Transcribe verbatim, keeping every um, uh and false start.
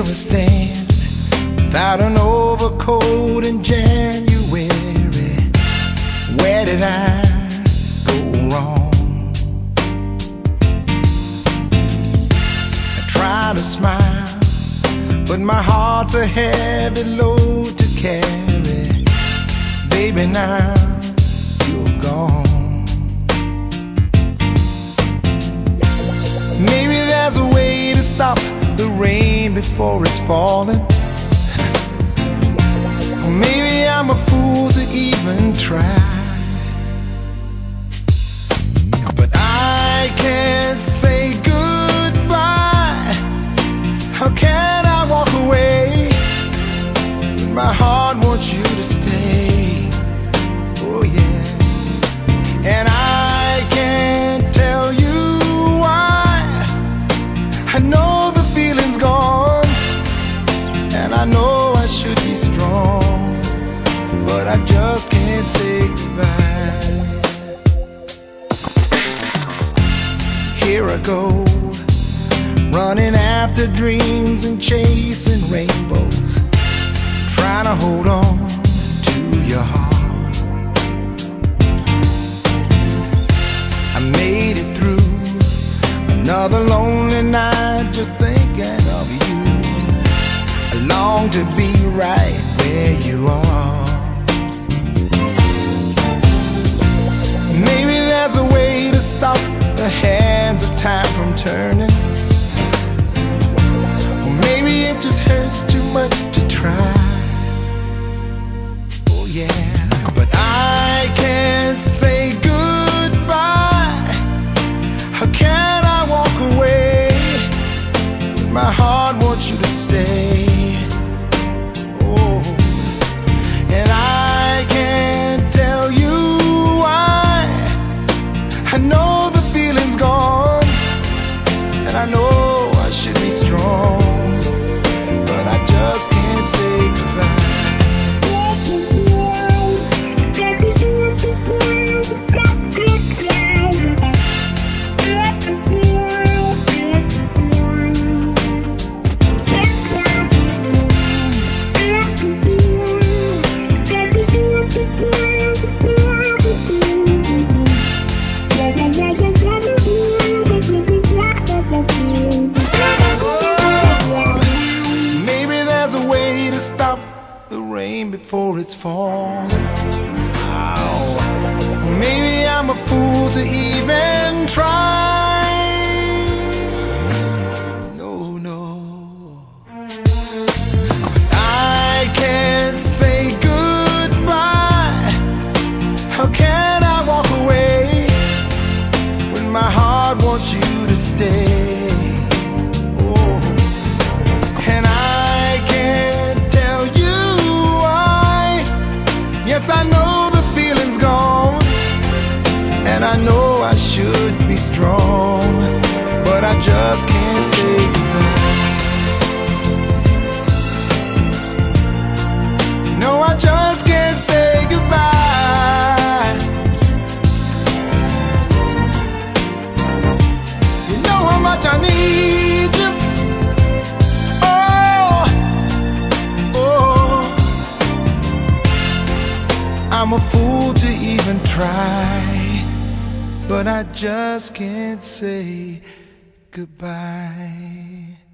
stand without an overcoat in January. Where did I go wrong? I try to smile, but my heart's a heavy load to carry. Baby, now you're gone. Maybe there's a way to stop the rain before it's falling. Or maybe I'm a fool to even try. But I can't say goodbye. How can I walk away when my heart wants you to stay? Oh yeah. And I can't tell you why. I know the feeling's gone, and I know I should be strong, but I just can't say goodbye. Here I go, running after dreams and chasing rainbows, trying to hold on to your heart. I made it through another lonely night just thinking of you. I long to be right where you are. Maybe there's a way to stop the hands of time from turning. Or maybe it just hurts too much to try. Oh yeah. But I can't say goodbye. How can I walk away when my heart wants you to stay? Oh, and I can't tell you why. I know the feeling's gone, and I know I should be strong, but I just can't say goodbye. Before it's falling. Oh, maybe I'm a fool to even try. No, no. I can't say goodbye. How can I walk away when my heart wants you to stay? I know the feeling's gone, and I know I should be strong, but I just can't say goodbye. No, I just can't say goodbye. You know how much I need you. I'm a fool to even try, but I just can't say goodbye.